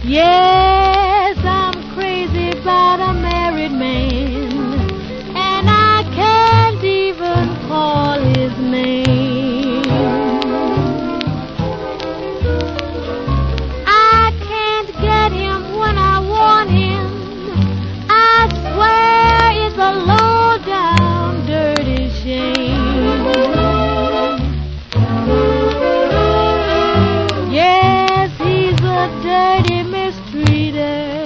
Yes, I'm crazy about a married man, and I can't even call his name. I can't get him when I want him. I swear it's a low down dirty shame. Yes, he's a dirty mistreater.